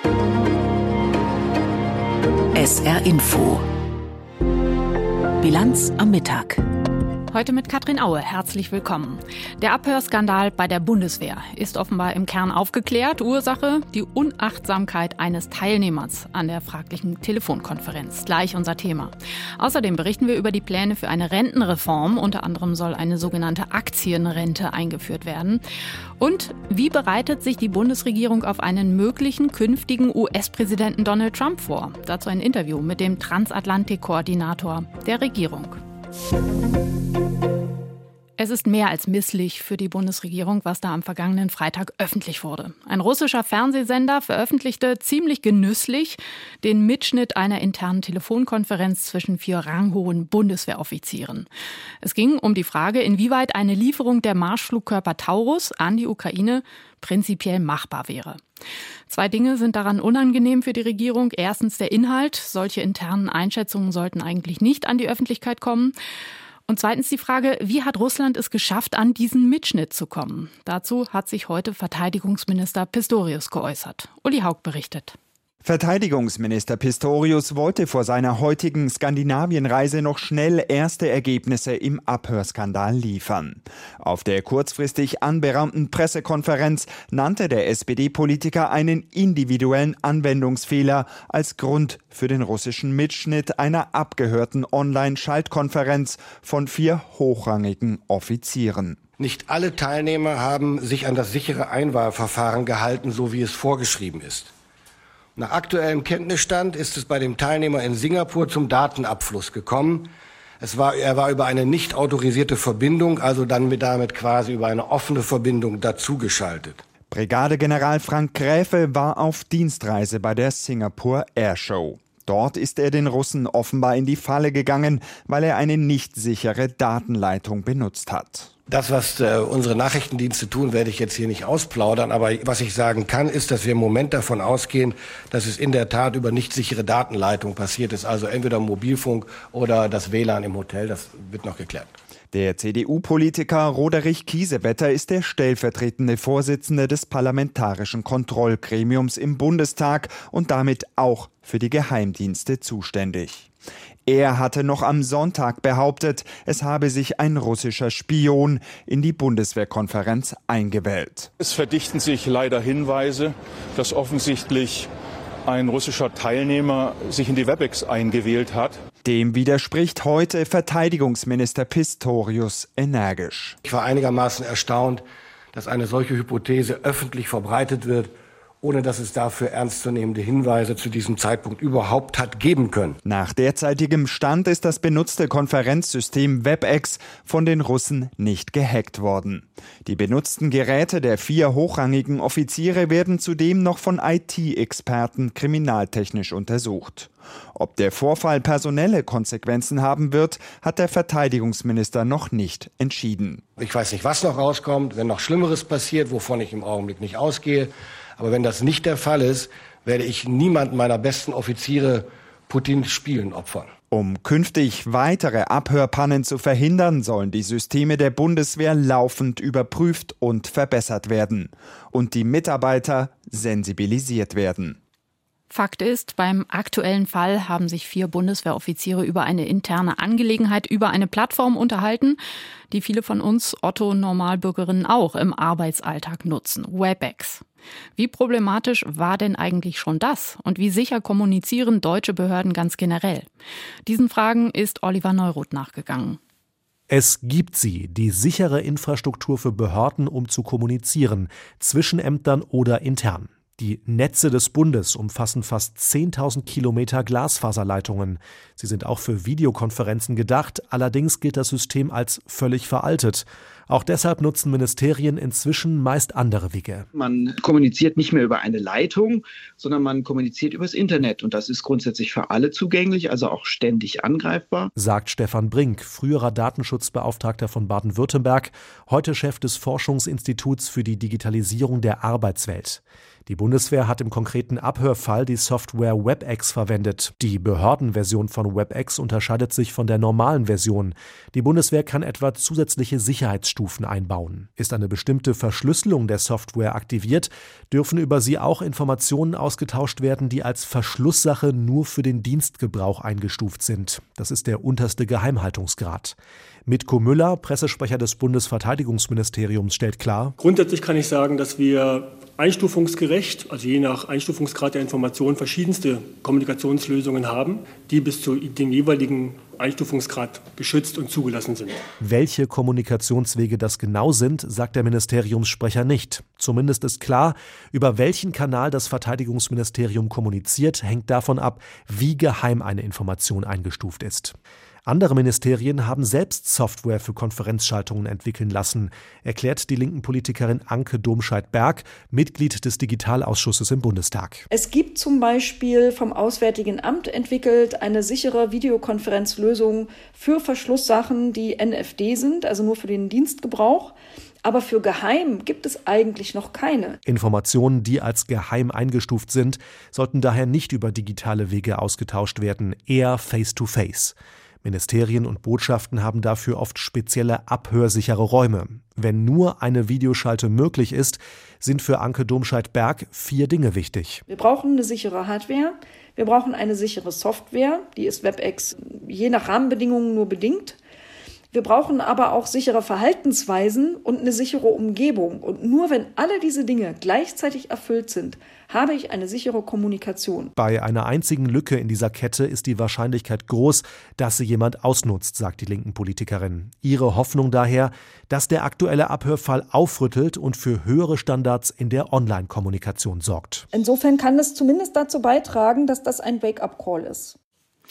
SR Info. Bilanz am Mittag. Heute mit Katrin Aue. Herzlich willkommen. Der Abhörskandal bei der Bundeswehr ist offenbar im Kern aufgeklärt. Ursache: die Unachtsamkeit eines Teilnehmers an der fraglichen Telefonkonferenz. Gleich unser Thema. Außerdem berichten wir über die Pläne für eine Rentenreform. Unter anderem soll eine sogenannte Aktienrente eingeführt werden. Und wie bereitet sich die Bundesregierung auf einen möglichen künftigen US-Präsidenten Donald Trump vor? Dazu ein Interview mit dem Transatlantik-Koordinator der Regierung. Es ist mehr als misslich für die Bundesregierung, was da am vergangenen Freitag öffentlich wurde. Ein russischer Fernsehsender veröffentlichte ziemlich genüsslich den Mitschnitt einer internen Telefonkonferenz zwischen 4 ranghohen Bundeswehroffizieren. Es ging um die Frage, inwieweit eine Lieferung der Marschflugkörper Taurus an die Ukraine prinzipiell machbar wäre. 2 Dinge sind daran unangenehm für die Regierung. Erstens der Inhalt. Solche internen Einschätzungen sollten eigentlich nicht an die Öffentlichkeit kommen. Und zweitens die Frage, wie hat Russland es geschafft, an diesen Mitschnitt zu kommen? Dazu hat sich heute Verteidigungsminister Pistorius geäußert. Uli Haug berichtet. Verteidigungsminister Pistorius wollte vor seiner heutigen Skandinavienreise noch schnell erste Ergebnisse im Abhörskandal liefern. Auf der kurzfristig anberaumten Pressekonferenz nannte der SPD-Politiker einen individuellen Anwendungsfehler als Grund für den russischen Mitschnitt einer abgehörten Online-Schaltkonferenz von 4 hochrangigen Offizieren. Nicht alle Teilnehmer haben sich an das sichere Einwahlverfahren gehalten, so wie es vorgeschrieben ist. Nach aktuellem Kenntnisstand ist es bei dem Teilnehmer in Singapur zum Datenabfluss gekommen. Er war über eine nicht autorisierte Verbindung, also damit quasi über eine offene Verbindung dazugeschaltet. Brigadegeneral Frank Gräfe war auf Dienstreise bei der Singapore Airshow. Dort ist er den Russen offenbar in die Falle gegangen, weil er eine nicht sichere Datenleitung benutzt hat. Das, was unsere Nachrichtendienste tun, werde ich jetzt hier nicht ausplaudern. Aber was ich sagen kann, ist, dass wir im Moment davon ausgehen, dass es in der Tat über nicht sichere Datenleitung passiert ist. Also entweder Mobilfunk oder das WLAN im Hotel. Das wird noch geklärt. Der CDU-Politiker Roderich Kiesewetter ist der stellvertretende Vorsitzende des Parlamentarischen Kontrollgremiums im Bundestag und damit auch für die Geheimdienste zuständig. Er hatte noch am Sonntag behauptet, es habe sich ein russischer Spion in die Bundeswehrkonferenz eingewählt. Es verdichten sich leider Hinweise, dass offensichtlich ein russischer Teilnehmer sich in die WebEx eingewählt hat. Dem widerspricht heute Verteidigungsminister Pistorius energisch. Ich war einigermaßen erstaunt, dass eine solche Hypothese öffentlich verbreitet wird, ohne dass es dafür ernstzunehmende Hinweise zu diesem Zeitpunkt überhaupt hat geben können. Nach derzeitigem Stand ist das benutzte Konferenzsystem WebEx von den Russen nicht gehackt worden. Die benutzten Geräte der 4 hochrangigen Offiziere werden zudem noch von IT-Experten kriminaltechnisch untersucht. Ob der Vorfall personelle Konsequenzen haben wird, hat der Verteidigungsminister noch nicht entschieden. Ich weiß nicht, was noch rauskommt, wenn noch Schlimmeres passiert, wovon ich im Augenblick nicht ausgehe. Aber wenn das nicht der Fall ist, werde ich niemanden meiner besten Offiziere Putins Spielen opfern. Um künftig weitere Abhörpannen zu verhindern, sollen die Systeme der Bundeswehr laufend überprüft und verbessert werden und die Mitarbeiter sensibilisiert werden. Fakt ist, beim aktuellen Fall haben sich 4 Bundeswehroffiziere über eine interne Angelegenheit über eine Plattform unterhalten, die viele von uns Otto-Normalbürgerinnen auch im Arbeitsalltag nutzen, WebEx. Wie problematisch war denn eigentlich schon das? Und wie sicher kommunizieren deutsche Behörden ganz generell? Diesen Fragen ist Oliver Neuroth nachgegangen. Es gibt sie, die sichere Infrastruktur für Behörden, um zu kommunizieren, zwischen Ämtern oder intern. Die Netze des Bundes umfassen fast 10.000 Kilometer Glasfaserleitungen. Sie sind auch für Videokonferenzen gedacht, allerdings gilt das System als völlig veraltet. Auch deshalb nutzen Ministerien inzwischen meist andere Wege. Man kommuniziert nicht mehr über eine Leitung, sondern man kommuniziert übers Internet. Und das ist grundsätzlich für alle zugänglich, also auch ständig angreifbar. Sagt Stefan Brink, früherer Datenschutzbeauftragter von Baden-Württemberg, heute Chef des Forschungsinstituts für die Digitalisierung der Arbeitswelt. Die Bundeswehr hat im konkreten Abhörfall die Software WebEx verwendet. Die Behördenversion von WebEx unterscheidet sich von der normalen Version. Die Bundeswehr kann etwa zusätzliche Sicherheitsstandards Sicherheitsstufen einbauen. Ist eine bestimmte Verschlüsselung der Software aktiviert, dürfen über sie auch Informationen ausgetauscht werden, die als Verschlusssache nur für den Dienstgebrauch eingestuft sind. Das ist der unterste Geheimhaltungsgrad. Mitko Müller, Pressesprecher des Bundesverteidigungsministeriums, stellt klar: Grundsätzlich kann ich sagen, dass wir einstufungsgerecht, also je nach Einstufungsgrad der Information, verschiedenste Kommunikationslösungen haben, die bis zu dem jeweiligen Einstufungsgrad geschützt und zugelassen sind. Welche Kommunikationswege das genau sind, sagt der Ministeriumssprecher nicht. Zumindest ist klar, über welchen Kanal das Verteidigungsministerium kommuniziert, hängt davon ab, wie geheim eine Information eingestuft ist. Andere Ministerien haben selbst Software für Konferenzschaltungen entwickeln lassen, erklärt die linken Politikerin Anke Domscheit-Berg, Mitglied des Digitalausschusses im Bundestag. Es gibt zum Beispiel vom Auswärtigen Amt entwickelt eine sichere Videokonferenzlösung für Verschlusssachen, die NFD sind, also nur für den Dienstgebrauch. Aber für geheim gibt es eigentlich noch keine. Informationen, die als geheim eingestuft sind, sollten daher nicht über digitale Wege ausgetauscht werden, eher face-to-face. Ministerien und Botschaften haben dafür oft spezielle abhörsichere Räume. Wenn nur eine Videoschalte möglich ist, sind für Anke Domscheit-Berg 4 Dinge wichtig. Wir brauchen eine sichere Hardware, wir brauchen eine sichere Software, die ist WebEx je nach Rahmenbedingungen nur bedingt. Wir brauchen aber auch sichere Verhaltensweisen und eine sichere Umgebung. Und nur wenn alle diese Dinge gleichzeitig erfüllt sind, habe ich eine sichere Kommunikation. Bei einer einzigen Lücke in dieser Kette ist die Wahrscheinlichkeit groß, dass sie jemand ausnutzt, sagt die linken Politikerin. Ihre Hoffnung daher, dass der aktuelle Abhörfall aufrüttelt und für höhere Standards in der Online-Kommunikation sorgt. Insofern kann es zumindest dazu beitragen, dass das ein Wake-up-Call ist.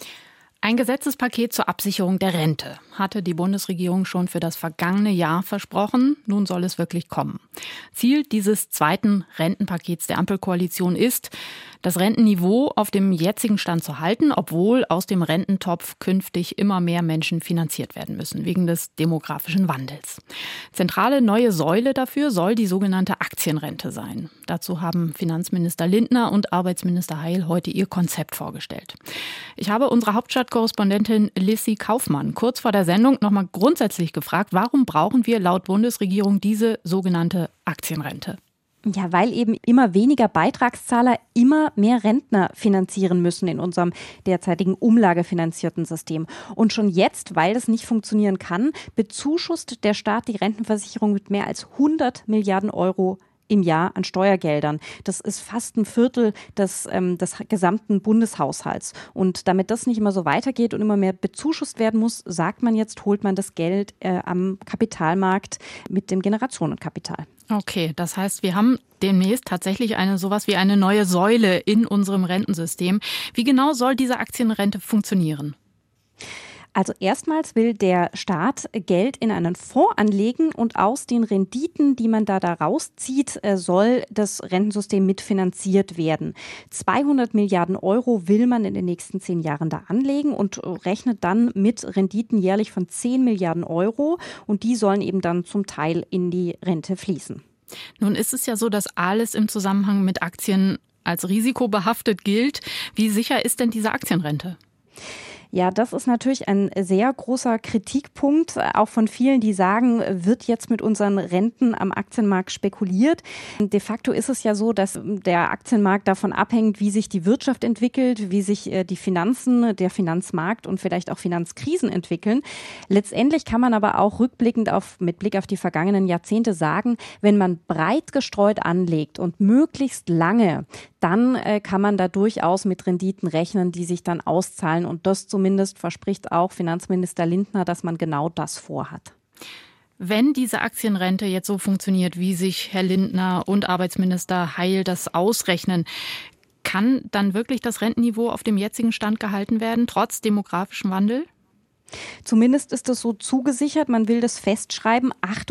Ein Gesetzespaket zur Absicherung der Rente hatte die Bundesregierung schon für das vergangene Jahr versprochen. Nun soll es wirklich kommen. Ziel dieses zweiten Rentenpakets der Ampelkoalition ist, das Rentenniveau auf dem jetzigen Stand zu halten, obwohl aus dem Rententopf künftig immer mehr Menschen finanziert werden müssen, wegen des demografischen Wandels. Zentrale neue Säule dafür soll die sogenannte Aktienrente sein. Dazu haben Finanzminister Lindner und Arbeitsminister Heil heute ihr Konzept vorgestellt. Ich habe unsere Hauptstadtkorrespondentin Lissy Kaufmann kurz vor der Sendung noch mal grundsätzlich gefragt, warum brauchen wir laut Bundesregierung diese sogenannte Aktienrente? Ja, weil eben immer weniger Beitragszahler immer mehr Rentner finanzieren müssen in unserem derzeitigen umlagefinanzierten System. Und schon jetzt, weil es nicht funktionieren kann, bezuschusst der Staat die Rentenversicherung mit mehr als 100 Milliarden Euro im Jahr an Steuergeldern. Das ist fast ein Viertel des gesamten Bundeshaushalts. Und damit das nicht immer so weitergeht und immer mehr bezuschusst werden muss, sagt man jetzt, holt man das Geld am Kapitalmarkt mit dem Generationenkapital. Okay, das heißt, wir haben demnächst tatsächlich sowas wie eine neue Säule in unserem Rentensystem. Wie genau soll diese Aktienrente funktionieren? Also erstmals will der Staat Geld in einen Fonds anlegen und aus den Renditen, die man da rauszieht, soll das Rentensystem mitfinanziert werden. 200 Milliarden Euro will man in den nächsten 10 Jahren da anlegen und rechnet dann mit Renditen jährlich von 10 Milliarden Euro und die sollen eben dann zum Teil in die Rente fließen. Nun ist es ja so, dass alles im Zusammenhang mit Aktien als risikobehaftet gilt. Wie sicher ist denn diese Aktienrente? Ja, das ist natürlich ein sehr großer Kritikpunkt, auch von vielen, die sagen, wird jetzt mit unseren Renten am Aktienmarkt spekuliert. De facto ist es ja so, dass der Aktienmarkt davon abhängt, wie sich die Wirtschaft entwickelt, wie sich die Finanzen, der Finanzmarkt und vielleicht auch Finanzkrisen entwickeln. Letztendlich kann man aber auch rückblickend mit Blick auf die vergangenen Jahrzehnte sagen, wenn man breit gestreut anlegt und möglichst lange, dann kann man da durchaus mit Renditen rechnen, die sich dann auszahlen. Und das zumindest verspricht auch Finanzminister Lindner, dass man genau das vorhat. Wenn diese Aktienrente jetzt so funktioniert, wie sich Herr Lindner und Arbeitsminister Heil das ausrechnen, kann dann wirklich das Rentenniveau auf dem jetzigen Stand gehalten werden, trotz demografischem Wandel? Zumindest ist es so zugesichert, man will das festschreiben,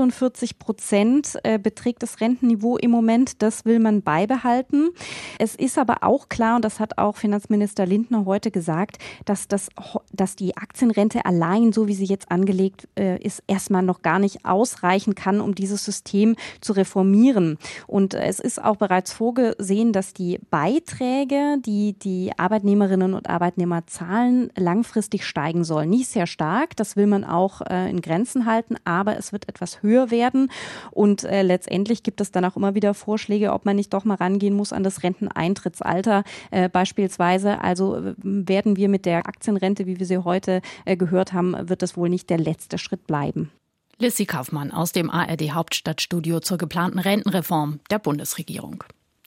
48% beträgt das Rentenniveau im Moment, das will man beibehalten. Es ist aber auch klar, und das hat auch Finanzminister Lindner heute gesagt, dass die Aktienrente allein, so wie sie jetzt angelegt ist, erstmal noch gar nicht ausreichen kann, um dieses System zu reformieren. Und es ist auch bereits vorgesehen, dass die Beiträge, die die Arbeitnehmerinnen und Arbeitnehmer zahlen, langfristig steigen sollen. Nicht sehr sehr stark. Das will man auch in Grenzen halten, aber es wird etwas höher werden. Und letztendlich gibt es dann auch immer wieder Vorschläge, ob man nicht doch mal rangehen muss an das Renteneintrittsalter beispielsweise. Also werden wir mit der Aktienrente, wie wir sie heute gehört haben, wird das wohl nicht der letzte Schritt bleiben. Lissy Kaufmann aus dem ARD-Hauptstadtstudio zur geplanten Rentenreform der Bundesregierung.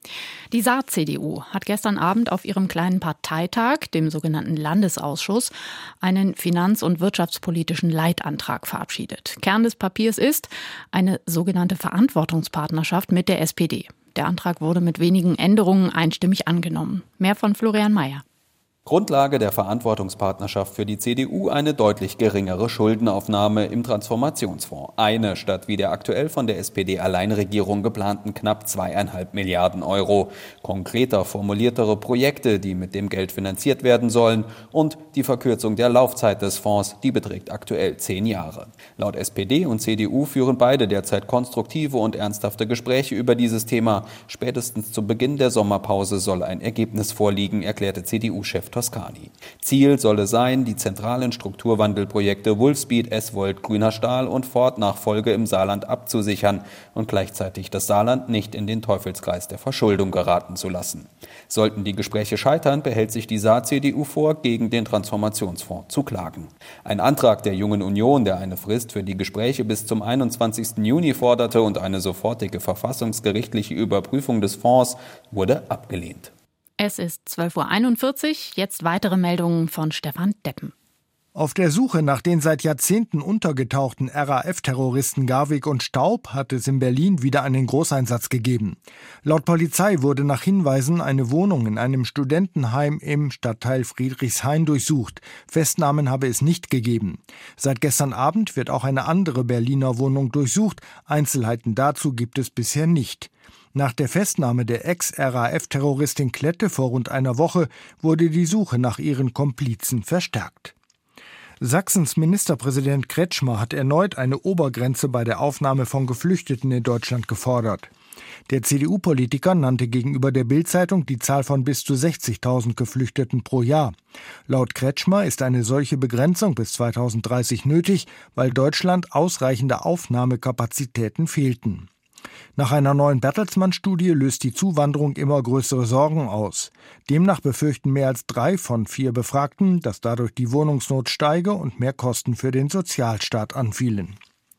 Die Saar-CDU hat gestern Abend auf ihrem kleinen Parteitag, dem sogenannten Landesausschuss, einen finanz- und wirtschaftspolitischen Leitantrag verabschiedet. Kern des Papiers ist eine sogenannte Verantwortungspartnerschaft mit der SPD. Der Antrag wurde mit wenigen Änderungen einstimmig angenommen. Mehr von Florian Mayer. Grundlage der Verantwortungspartnerschaft für die CDU eine deutlich geringere Schuldenaufnahme im Transformationsfonds. Eine statt wie der aktuell von der SPD-Alleinregierung geplanten knapp 2,5 Milliarden Euro. Konkreter formuliertere Projekte, die mit dem Geld finanziert werden sollen, und die Verkürzung der Laufzeit des Fonds, die beträgt aktuell 10 Jahre. Laut SPD und CDU führen beide derzeit konstruktive und ernsthafte Gespräche über dieses Thema. Spätestens zu Beginn der Sommerpause soll ein Ergebnis vorliegen, erklärte CDU-Chef Toscani. Ziel solle sein, die zentralen Strukturwandelprojekte Wolfspeed, S-Volt, Grüner Stahl und Ford-Nachfolge im Saarland abzusichern und gleichzeitig das Saarland nicht in den Teufelskreis der Verschuldung geraten zu lassen. Sollten die Gespräche scheitern, behält sich die Saar-CDU vor, gegen den Transformationsfonds zu klagen. Ein Antrag der Jungen Union, der eine Frist für die Gespräche bis zum 21. Juni forderte und eine sofortige verfassungsgerichtliche Überprüfung des Fonds, wurde abgelehnt. Es ist 12:41 Uhr, jetzt weitere Meldungen von Stefan Deppen. Auf der Suche nach den seit Jahrzehnten untergetauchten RAF-Terroristen Garwig und Staub hat es in Berlin wieder einen Großeinsatz gegeben. Laut Polizei wurde nach Hinweisen eine Wohnung in einem Studentenheim im Stadtteil Friedrichshain durchsucht. Festnahmen habe es nicht gegeben. Seit gestern Abend wird auch eine andere Berliner Wohnung durchsucht. Einzelheiten dazu gibt es bisher nicht. Nach der Festnahme der Ex-RAF-Terroristin Klette vor rund einer Woche wurde die Suche nach ihren Komplizen verstärkt. Sachsens Ministerpräsident Kretschmer hat erneut eine Obergrenze bei der Aufnahme von Geflüchteten in Deutschland gefordert. Der CDU-Politiker nannte gegenüber der Bild-Zeitung die Zahl von bis zu 60.000 Geflüchteten pro Jahr. Laut Kretschmer ist eine solche Begrenzung bis 2030 nötig, weil Deutschland ausreichende Aufnahmekapazitäten fehlten. Nach einer neuen Bertelsmann-Studie löst die Zuwanderung immer größere Sorgen aus. Demnach befürchten mehr als 3 von 4 Befragten, dass dadurch die Wohnungsnot steige und mehr Kosten für den Sozialstaat anfielen.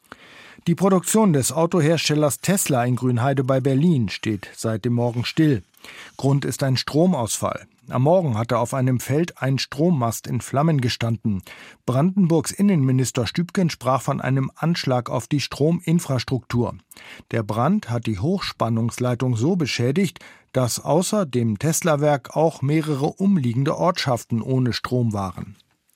Die Produktion des Autoherstellers Tesla in Grünheide bei Berlin steht seit dem Morgen still. Grund ist ein Stromausfall. Am Morgen hatte auf einem Feld ein Strommast in Flammen gestanden. Brandenburgs Innenminister Stübgen sprach von einem Anschlag auf die Strominfrastruktur. Der Brand hat die Hochspannungsleitung so beschädigt, dass außer dem Tesla-Werk auch mehrere umliegende Ortschaften ohne Strom waren.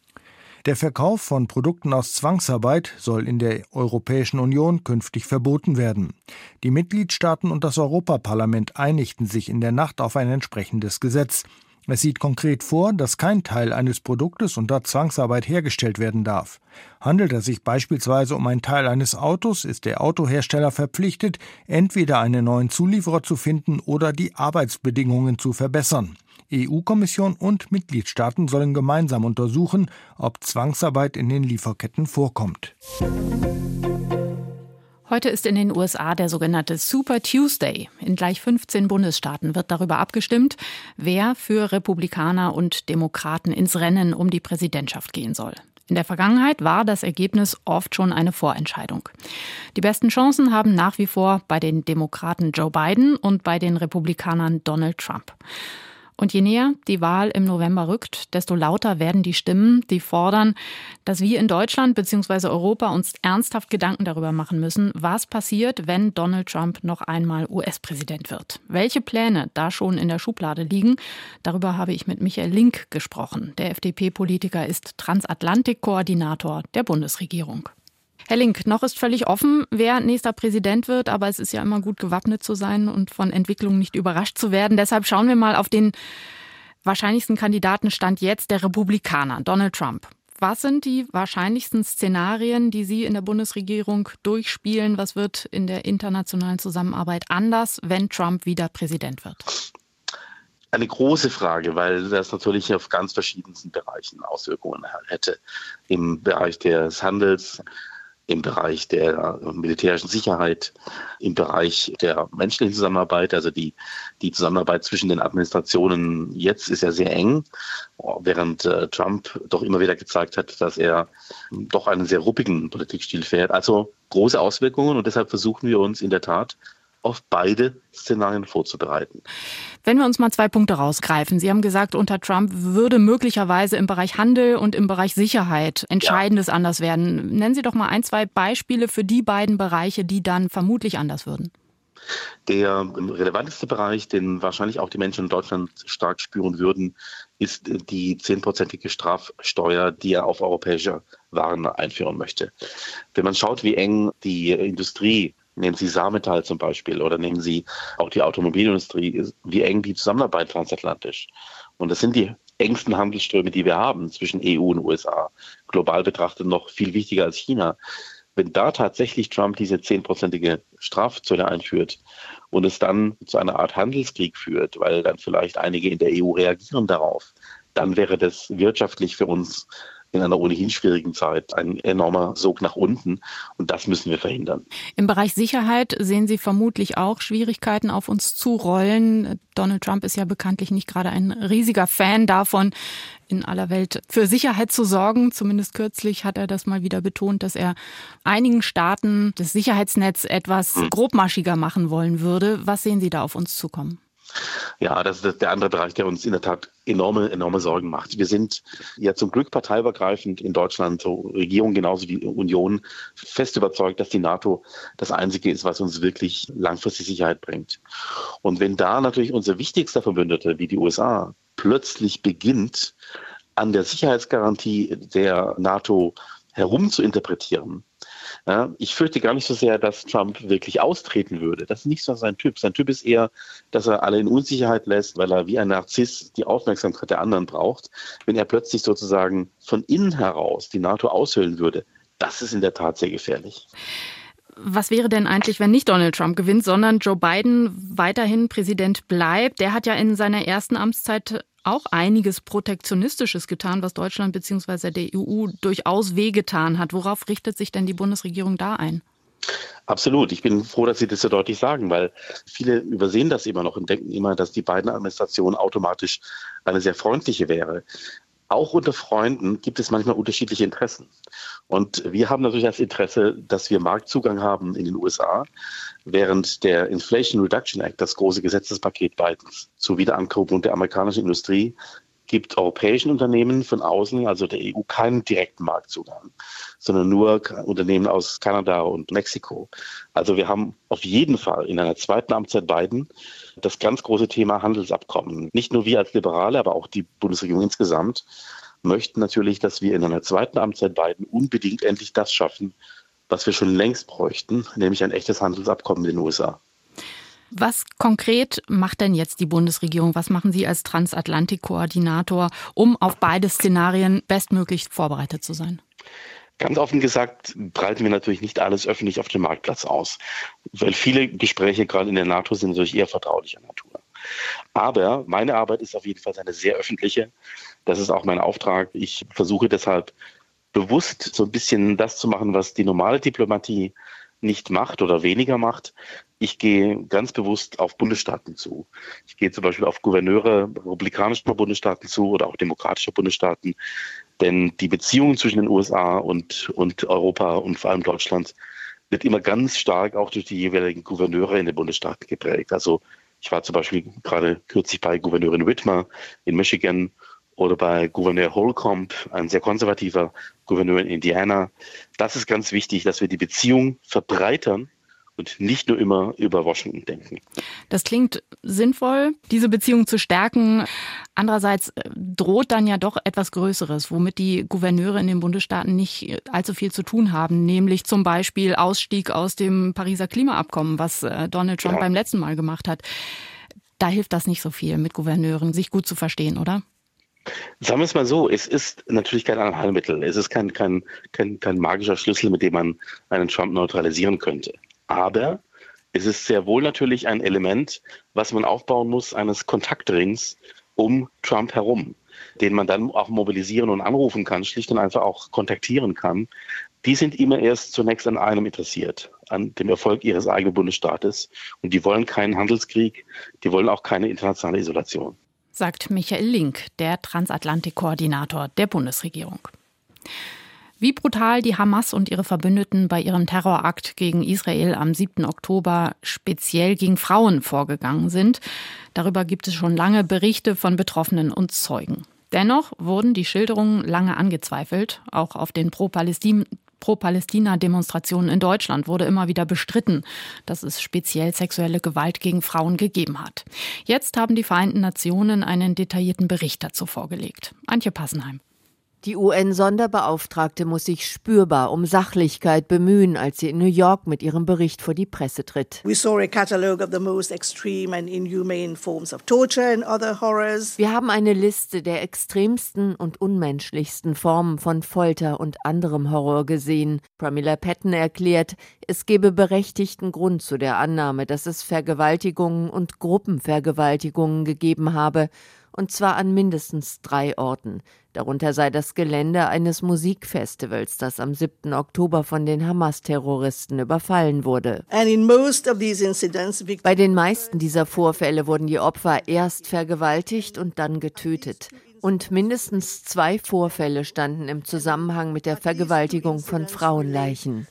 Der Verkauf von Produkten aus Zwangsarbeit soll in der Europäischen Union künftig verboten werden. Die Mitgliedstaaten und das Europaparlament einigten sich in der Nacht auf ein entsprechendes Gesetz. Es sieht konkret vor, dass kein Teil eines Produktes unter Zwangsarbeit hergestellt werden darf. Handelt es sich beispielsweise um einen Teil eines Autos, ist der Autohersteller verpflichtet, entweder einen neuen Zulieferer zu finden oder die Arbeitsbedingungen zu verbessern. EU-Kommission und Mitgliedstaaten sollen gemeinsam untersuchen, ob Zwangsarbeit in den Lieferketten vorkommt. Heute ist in den USA der sogenannte Super Tuesday. In gleich 15 Bundesstaaten wird darüber abgestimmt, wer für Republikaner und Demokraten ins Rennen um die Präsidentschaft gehen soll. In der Vergangenheit war das Ergebnis oft schon eine Vorentscheidung. Die besten Chancen haben nach wie vor bei den Demokraten Joe Biden und bei den Republikanern Donald Trump. Und je näher die Wahl im November rückt, desto lauter werden die Stimmen, die fordern, dass wir in Deutschland bzw. Europa uns ernsthaft Gedanken darüber machen müssen, was passiert, wenn Donald Trump noch einmal US-Präsident wird. Welche Pläne da schon in der Schublade liegen, darüber habe ich mit Michael Link gesprochen. Der FDP-Politiker ist Transatlantik-Koordinator der Bundesregierung. Herr Link, noch ist völlig offen, wer nächster Präsident wird, aber es ist ja immer gut, gewappnet zu sein und von Entwicklungen nicht überrascht zu werden. Deshalb schauen wir mal auf den wahrscheinlichsten Kandidatenstand jetzt, der Republikaner, Donald Trump. Was sind die wahrscheinlichsten Szenarien, die Sie in der Bundesregierung durchspielen? Was wird in der internationalen Zusammenarbeit anders, wenn Trump wieder Präsident wird? eine große Frage, weil das natürlich auf ganz verschiedensten Bereichen Auswirkungen hätte. Im Bereich des Handels, im Bereich der militärischen Sicherheit, im Bereich der menschlichen Zusammenarbeit. Also die Zusammenarbeit zwischen den Administrationen jetzt ist ja sehr eng, während Trump doch immer wieder gezeigt hat, dass er doch einen sehr ruppigen Politikstil fährt. Also große Auswirkungen, und deshalb versuchen wir uns in der Tat auf beide Szenarien vorzubereiten. Wenn wir uns mal 2 Punkte rausgreifen. Sie haben gesagt, unter Trump würde möglicherweise im Bereich Handel und im Bereich Sicherheit Entscheidendes anders werden. Nennen Sie doch mal 1, 2 Beispiele für die beiden Bereiche, die dann vermutlich anders würden. Der relevanteste Bereich, den wahrscheinlich auch die Menschen in Deutschland stark spüren würden, ist die 10%ige Strafsteuer, die er auf europäische Waren einführen möchte. Wenn man schaut, wie eng die Industrie, nehmen Sie Saarmetall zum Beispiel oder nehmen Sie auch die Automobilindustrie, wie eng die Zusammenarbeit transatlantisch. Und das sind die engsten Handelsströme, die wir haben zwischen EU und USA. Global betrachtet noch viel wichtiger als China. Wenn da tatsächlich Trump diese 10%ige Strafzölle einführt und es dann zu einer Art Handelskrieg führt, weil dann vielleicht einige in der EU reagieren darauf, dann wäre das wirtschaftlich für uns in einer ohnehin schwierigen Zeit ein enormer Sog nach unten. Und das müssen wir verhindern. Im Bereich Sicherheit sehen Sie vermutlich auch Schwierigkeiten auf uns zurollen. Donald Trump ist ja bekanntlich nicht gerade ein riesiger Fan davon, in aller Welt für Sicherheit zu sorgen. Zumindest kürzlich hat er das mal wieder betont, dass er einigen Staaten das Sicherheitsnetz etwas grobmaschiger machen wollen würde. Was sehen Sie da auf uns zukommen? Ja, das ist der andere Bereich, der uns in der Tat enorme Sorgen macht. Wir sind ja zum Glück parteiübergreifend in Deutschland, so Regierung genauso wie Union, fest überzeugt, dass die NATO das Einzige ist, was uns wirklich langfristig Sicherheit bringt. Und wenn da natürlich unser wichtigster Verbündeter wie die USA plötzlich beginnt, an der Sicherheitsgarantie der NATO herumzuinterpretieren, ja, ich fürchte gar nicht so sehr, dass Trump wirklich austreten würde. Das ist nicht so sein Typ. Sein Typ ist eher, dass er alle in Unsicherheit lässt, weil er wie ein Narziss die Aufmerksamkeit der anderen braucht. Wenn er plötzlich sozusagen von innen heraus die NATO aushöhlen würde, das ist in der Tat sehr gefährlich. Was wäre denn eigentlich, wenn nicht Donald Trump gewinnt, sondern Joe Biden weiterhin Präsident bleibt? Der hat ja in seiner ersten Amtszeit auch einiges Protektionistisches getan, was Deutschland bzw. der EU durchaus wehgetan hat. Worauf richtet sich denn die Bundesregierung da ein? Absolut. Ich bin froh, dass Sie das so deutlich sagen, weil viele übersehen das immer noch und denken immer, dass die Biden-Administration automatisch eine sehr freundliche wäre. Auch unter Freunden gibt es manchmal unterschiedliche Interessen. Und wir haben natürlich das Interesse, dass wir Marktzugang haben in den USA, während der Inflation Reduction Act, das große Gesetzespaket Bidens zur Wiederankurbelung der amerikanischen Industrie, gibt europäischen Unternehmen von außen, also der EU, keinen direkten Marktzugang, sondern nur Unternehmen aus Kanada und Mexiko. Also wir haben auf jeden Fall in einer zweiten Amtszeit Biden das ganz große Thema Handelsabkommen. Nicht nur wir als Liberale, aber auch die Bundesregierung insgesamt möchten natürlich, dass wir in einer zweiten Amtszeit Biden unbedingt endlich das schaffen, was wir schon längst bräuchten, nämlich ein echtes Handelsabkommen mit den USA. Was konkret macht denn jetzt die Bundesregierung? Was machen Sie als Transatlantik-Koordinator, um auf beide Szenarien bestmöglich vorbereitet zu sein? Ganz offen gesagt breiten wir natürlich nicht alles öffentlich auf dem Marktplatz aus, weil viele Gespräche gerade in der NATO sind natürlich eher vertraulicher Natur. Aber meine Arbeit ist auf jeden Fall eine sehr öffentliche. Das ist auch mein Auftrag. Ich versuche deshalb bewusst so ein bisschen das zu machen, was die normale Diplomatie nicht macht oder weniger macht. Ich gehe ganz bewusst auf Bundesstaaten zu. Ich gehe zum Beispiel auf Gouverneure republikanischer Bundesstaaten zu oder auch demokratischer Bundesstaaten. Denn die Beziehungen zwischen den USA und Europa und vor allem Deutschland wird immer ganz stark auch durch die jeweiligen Gouverneure in den Bundesstaaten geprägt. Also ich war zum Beispiel gerade kürzlich bei Gouverneurin Whitmer in Michigan oder bei Gouverneur Holcomb, ein sehr konservativer Gouverneur in Indiana. Das ist ganz wichtig, dass wir die Beziehung verbreitern und nicht nur immer über Washington denken. Das klingt sinnvoll, diese Beziehung zu stärken. Andererseits droht dann ja doch etwas Größeres, womit die Gouverneure in den Bundesstaaten nicht allzu viel zu tun haben, nämlich zum Beispiel Ausstieg aus dem Pariser Klimaabkommen, was Donald Trump beim letzten Mal gemacht hat. Da hilft das nicht so viel, mit Gouverneuren sich gut zu verstehen, oder? Sagen wir es mal so, es ist natürlich kein Allheilmittel. Es ist kein magischer Schlüssel, mit dem man einen Trump neutralisieren könnte. Aber Es ist sehr wohl natürlich ein Element, was man aufbauen muss, eines Kontaktrings um Trump herum, den man dann auch mobilisieren und anrufen kann, schlicht und einfach auch kontaktieren kann. Die sind immer erst zunächst an einem interessiert, an dem Erfolg ihres eigenen Bundesstaates. Und die wollen keinen Handelskrieg, die wollen auch keine internationale Isolation. Sagt Michael Link, der Transatlantik-Koordinator der Bundesregierung. Wie brutal die Hamas und ihre Verbündeten bei ihrem Terrorakt gegen Israel am 7. Oktober speziell gegen Frauen vorgegangen sind, darüber gibt es schon lange Berichte von Betroffenen und Zeugen. Dennoch wurden die Schilderungen lange angezweifelt. Auch auf den Pro-Palästina-Demonstrationen in Deutschland wurde immer wieder bestritten, dass es speziell sexuelle Gewalt gegen Frauen gegeben hat. Jetzt haben die Vereinten Nationen einen detaillierten Bericht dazu vorgelegt. Antje Passenheim. Die UN-Sonderbeauftragte muss sich spürbar um Sachlichkeit bemühen, als sie in New York mit ihrem Bericht vor die Presse tritt. Wir haben eine Liste der extremsten und unmenschlichsten Formen von Folter und anderem Horror gesehen. Pramila Patten erklärt, es gebe berechtigten Grund zu der Annahme, dass es Vergewaltigungen und Gruppenvergewaltigungen gegeben habe, und zwar an mindestens 3 Orten. Darunter sei das Gelände eines Musikfestivals, das am 7. Oktober von den Hamas-Terroristen überfallen wurde. Bei den meisten dieser Vorfälle wurden die Opfer erst vergewaltigt und dann getötet. Und mindestens 2 Vorfälle standen im Zusammenhang mit der Vergewaltigung von Frauenleichen.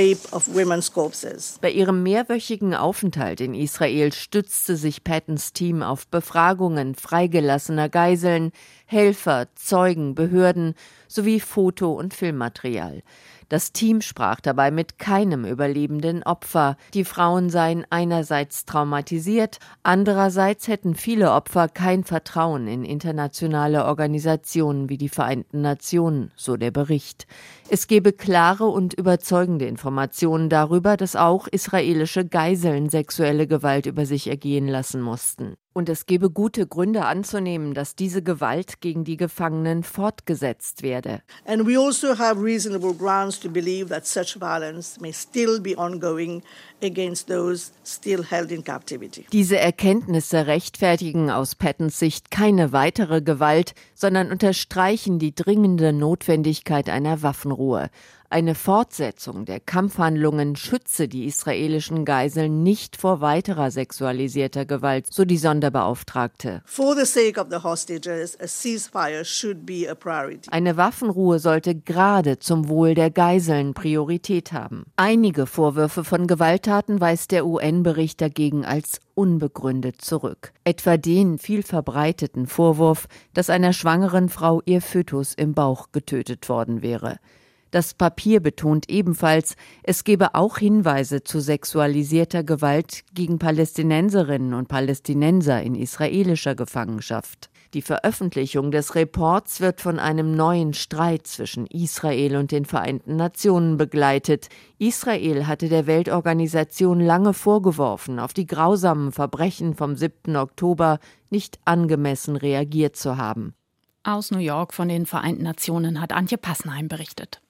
Bei ihrem mehrwöchigen Aufenthalt in Israel stützte sich Pattons Team auf Befragungen freigelassener Geiseln, Helfer, Zeugen, Behörden sowie Foto- und Filmmaterial. Das Team sprach dabei mit keinem überlebenden Opfer. Die Frauen seien einerseits traumatisiert, andererseits hätten viele Opfer kein Vertrauen in internationale Organisationen wie die Vereinten Nationen, so der Bericht. Es gebe klare und überzeugende Informationen darüber, dass auch israelische Geiseln sexuelle Gewalt über sich ergehen lassen mussten. Und es gebe gute Gründe anzunehmen, dass diese Gewalt gegen die Gefangenen fortgesetzt werde. And we also have reasonable grounds to believe that such violence may still be ongoing against those still held in captivity. Diese Erkenntnisse rechtfertigen aus Pattons Sicht keine weitere Gewalt, sondern unterstreichen die dringende Notwendigkeit einer Waffenruhe. Eine Fortsetzung der Kampfhandlungen schütze die israelischen Geiseln nicht vor weiterer sexualisierter Gewalt, so die Sonderbeauftragte. For the sake of the hostages, a ceasefire should be a priority. Eine Waffenruhe sollte gerade zum Wohl der Geiseln Priorität haben. Einige Vorwürfe von Gewalttaten weist der UN-Bericht dagegen als unbegründet zurück. Etwa den viel verbreiteten Vorwurf, dass einer schwangeren Frau ihr Fötus im Bauch getötet worden wäre. Das Papier betont ebenfalls, es gebe auch Hinweise zu sexualisierter Gewalt gegen Palästinenserinnen und Palästinenser in israelischer Gefangenschaft. Die Veröffentlichung des Reports wird von einem neuen Streit zwischen Israel und den Vereinten Nationen begleitet. Israel hatte der Weltorganisation lange vorgeworfen, auf die grausamen Verbrechen vom 7. Oktober nicht angemessen reagiert zu haben. Aus New York von den Vereinten Nationen hat Antje Passenheim berichtet.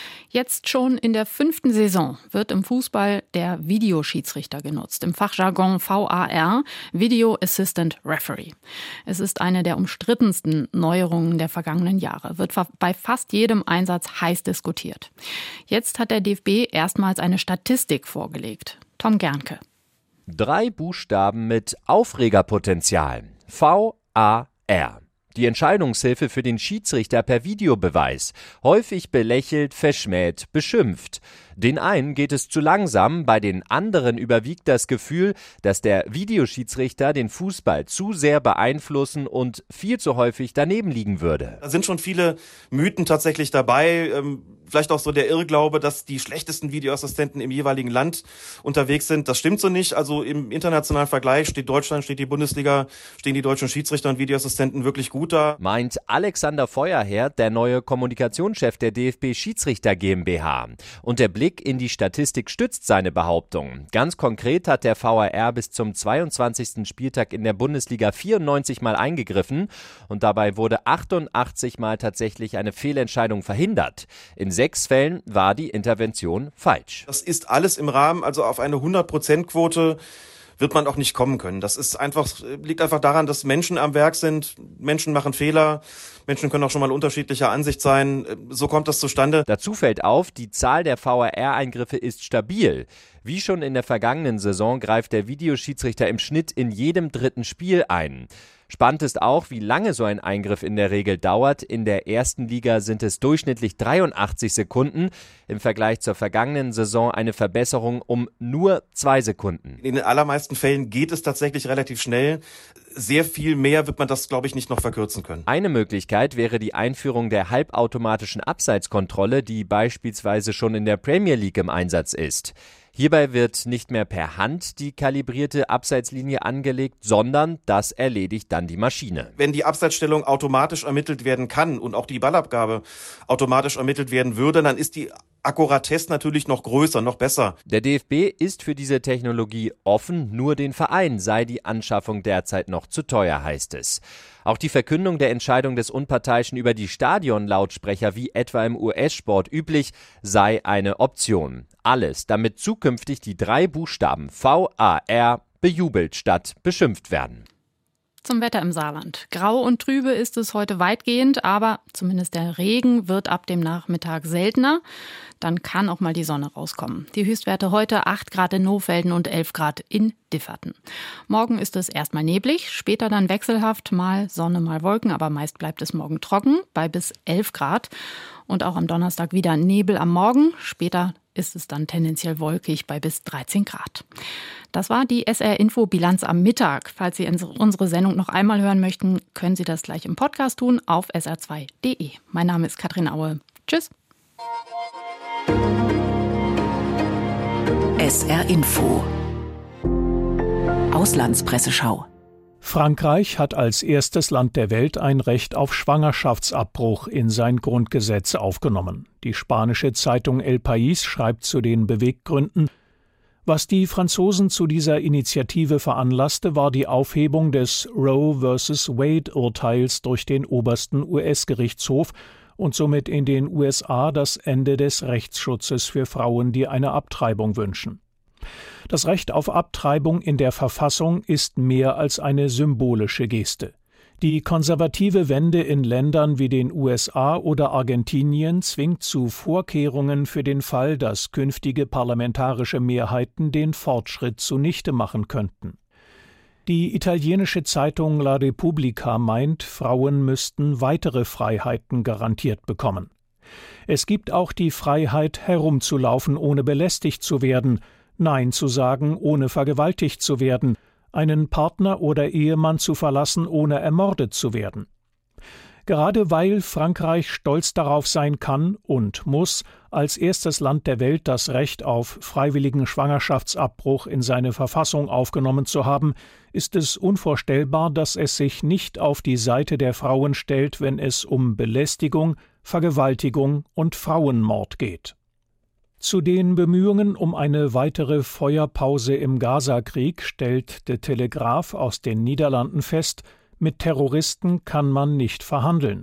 Jetzt schon in der 5. Saison wird im Fußball der Videoschiedsrichter genutzt, im Fachjargon VAR, Video Assistant Referee. Es ist eine der umstrittensten Neuerungen der vergangenen Jahre, wird bei fast jedem Einsatz heiß diskutiert. Jetzt hat der DFB erstmals eine Statistik vorgelegt. Tom Gernke. 3 Buchstaben mit Aufregerpotenzial. VAR. Die Entscheidungshilfe für den Schiedsrichter per Videobeweis. Häufig belächelt, verschmäht, beschimpft. Den einen geht es zu langsam, bei den anderen überwiegt das Gefühl, dass der Videoschiedsrichter den Fußball zu sehr beeinflussen und viel zu häufig daneben liegen würde. Da sind schon viele Mythen tatsächlich dabei. Vielleicht auch so der Irrglaube, dass die schlechtesten Videoassistenten im jeweiligen Land unterwegs sind. Das stimmt so nicht. Also im internationalen Vergleich steht Deutschland, steht die Bundesliga, stehen die deutschen Schiedsrichter und Videoassistenten wirklich gut Computer. Meint Alexander Feuerherr, der neue Kommunikationschef der DFB Schiedsrichter GmbH. Und der Blick in die Statistik stützt seine Behauptung. Ganz konkret hat der VAR bis zum 22. Spieltag in der Bundesliga 94 Mal eingegriffen und dabei wurde 88 Mal tatsächlich eine Fehlentscheidung verhindert. In 6 Fällen war die Intervention falsch. Das ist alles im Rahmen, also auf eine 100%-Quote wird man auch nicht kommen können. Das liegt einfach daran, dass Menschen am Werk sind. Menschen machen Fehler. Menschen können auch schon mal unterschiedlicher Ansicht sein. So kommt das zustande. Dazu fällt auf, die Zahl der VAR-Eingriffe ist stabil. Wie schon in der vergangenen Saison greift der Videoschiedsrichter im Schnitt in jedem 3. Spiel ein. Spannend ist auch, wie lange so ein Eingriff in der Regel dauert. In der ersten Liga sind es durchschnittlich 83 Sekunden. Im Vergleich zur vergangenen Saison eine Verbesserung um nur 2 Sekunden. In den allermeisten Fällen geht es tatsächlich relativ schnell. Sehr viel mehr wird man das, glaube ich, nicht noch verkürzen können. Eine Möglichkeit wäre die Einführung der halbautomatischen Abseitskontrolle, die beispielsweise schon in der Premier League im Einsatz ist. Hierbei wird nicht mehr per Hand die kalibrierte Abseitslinie angelegt, sondern das erledigt dann die Maschine. Wenn die Abseitsstellung automatisch ermittelt werden kann und auch die Ballabgabe automatisch ermittelt werden würde, dann ist die Akkuratesse natürlich noch größer, noch besser. Der DFB ist für diese Technologie offen, nur den Verein sei die Anschaffung derzeit noch zu teuer, heißt es. Auch die Verkündung der Entscheidung des Unparteiischen über die Stadionlautsprecher, wie etwa im US-Sport üblich, sei eine Option. Alles, damit zukünftig die 3 Buchstaben VAR bejubelt statt beschimpft werden. Zum Wetter im Saarland. Grau und trübe ist es heute weitgehend, aber zumindest der Regen wird ab dem Nachmittag seltener. Dann kann auch mal die Sonne rauskommen. Die Höchstwerte heute 8 Grad in Nohfelden und 11 Grad in Differten. Morgen ist es erstmal neblig, später dann wechselhaft, mal Sonne, mal Wolken, aber meist bleibt es morgen trocken bei bis 11 Grad. Und auch am Donnerstag wieder Nebel am Morgen, später ist es dann tendenziell wolkig bei bis 13 Grad. Das war die SR-Info-Bilanz am Mittag. Falls Sie unsere Sendung noch einmal hören möchten, können Sie das gleich im Podcast tun auf sr2.de. Mein Name ist Katrin Aue. Tschüss. SR-Info. Auslandspresseschau. Frankreich hat als erstes Land der Welt ein Recht auf Schwangerschaftsabbruch in sein Grundgesetz aufgenommen. Die spanische Zeitung El País schreibt zu den Beweggründen: Was die Franzosen zu dieser Initiative veranlasste, war die Aufhebung des Roe vs. Wade-Urteils durch den obersten US-Gerichtshof und somit in den USA das Ende des Rechtsschutzes für Frauen, die eine Abtreibung wünschen. Das Recht auf Abtreibung in der Verfassung ist mehr als eine symbolische Geste. Die konservative Wende in Ländern wie den USA oder Argentinien zwingt zu Vorkehrungen für den Fall, dass künftige parlamentarische Mehrheiten den Fortschritt zunichte machen könnten. Die italienische Zeitung La Repubblica meint, Frauen müssten weitere Freiheiten garantiert bekommen. Es gibt auch die Freiheit, herumzulaufen, ohne belästigt zu werden, Nein zu sagen, ohne vergewaltigt zu werden, einen Partner oder Ehemann zu verlassen, ohne ermordet zu werden. Gerade weil Frankreich stolz darauf sein kann und muss, als erstes Land der Welt das Recht auf freiwilligen Schwangerschaftsabbruch in seine Verfassung aufgenommen zu haben, ist es unvorstellbar, dass es sich nicht auf die Seite der Frauen stellt, wenn es um Belästigung, Vergewaltigung und Frauenmord geht. Zu den Bemühungen um eine weitere Feuerpause im Gaza-Krieg stellt der Telegraph aus den Niederlanden fest, mit Terroristen kann man nicht verhandeln.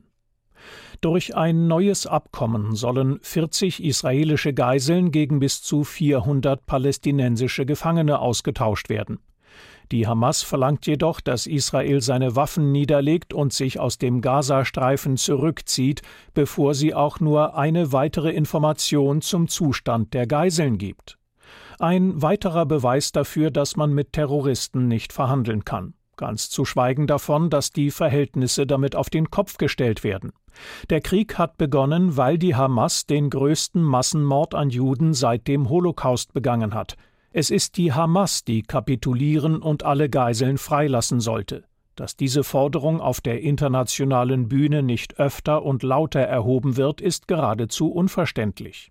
Durch ein neues Abkommen sollen 40 israelische Geiseln gegen bis zu 400 palästinensische Gefangene ausgetauscht werden. Die Hamas verlangt jedoch, dass Israel seine Waffen niederlegt und sich aus dem Gazastreifen zurückzieht, bevor sie auch nur eine weitere Information zum Zustand der Geiseln gibt. Ein weiterer Beweis dafür, dass man mit Terroristen nicht verhandeln kann. Ganz zu schweigen davon, dass die Verhältnisse damit auf den Kopf gestellt werden. Der Krieg hat begonnen, weil die Hamas den größten Massenmord an Juden seit dem Holocaust begangen hat. Es ist die Hamas, die kapitulieren und alle Geiseln freilassen sollte. Dass diese Forderung auf der internationalen Bühne nicht öfter und lauter erhoben wird, ist geradezu unverständlich.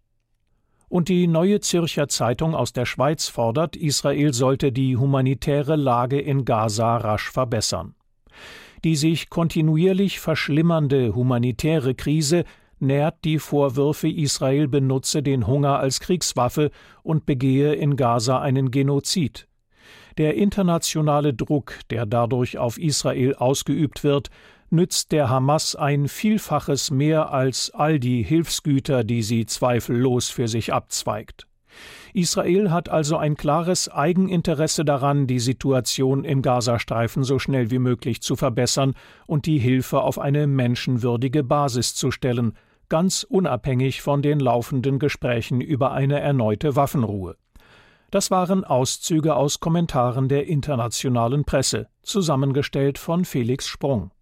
Und die Neue Zürcher Zeitung aus der Schweiz fordert, Israel sollte die humanitäre Lage in Gaza rasch verbessern. Die sich kontinuierlich verschlimmernde humanitäre Krise nährt die Vorwürfe, Israel benutze den Hunger als Kriegswaffe und begehe in Gaza einen Genozid. Der internationale Druck, der dadurch auf Israel ausgeübt wird, nützt der Hamas ein Vielfaches mehr als all die Hilfsgüter, die sie zweifellos für sich abzweigt. Israel hat also ein klares Eigeninteresse daran, die Situation im Gazastreifen so schnell wie möglich zu verbessern und die Hilfe auf eine menschenwürdige Basis zu stellen, ganz unabhängig von den laufenden Gesprächen über eine erneute Waffenruhe. Das waren Auszüge aus Kommentaren der internationalen Presse, zusammengestellt von Felix Sprung.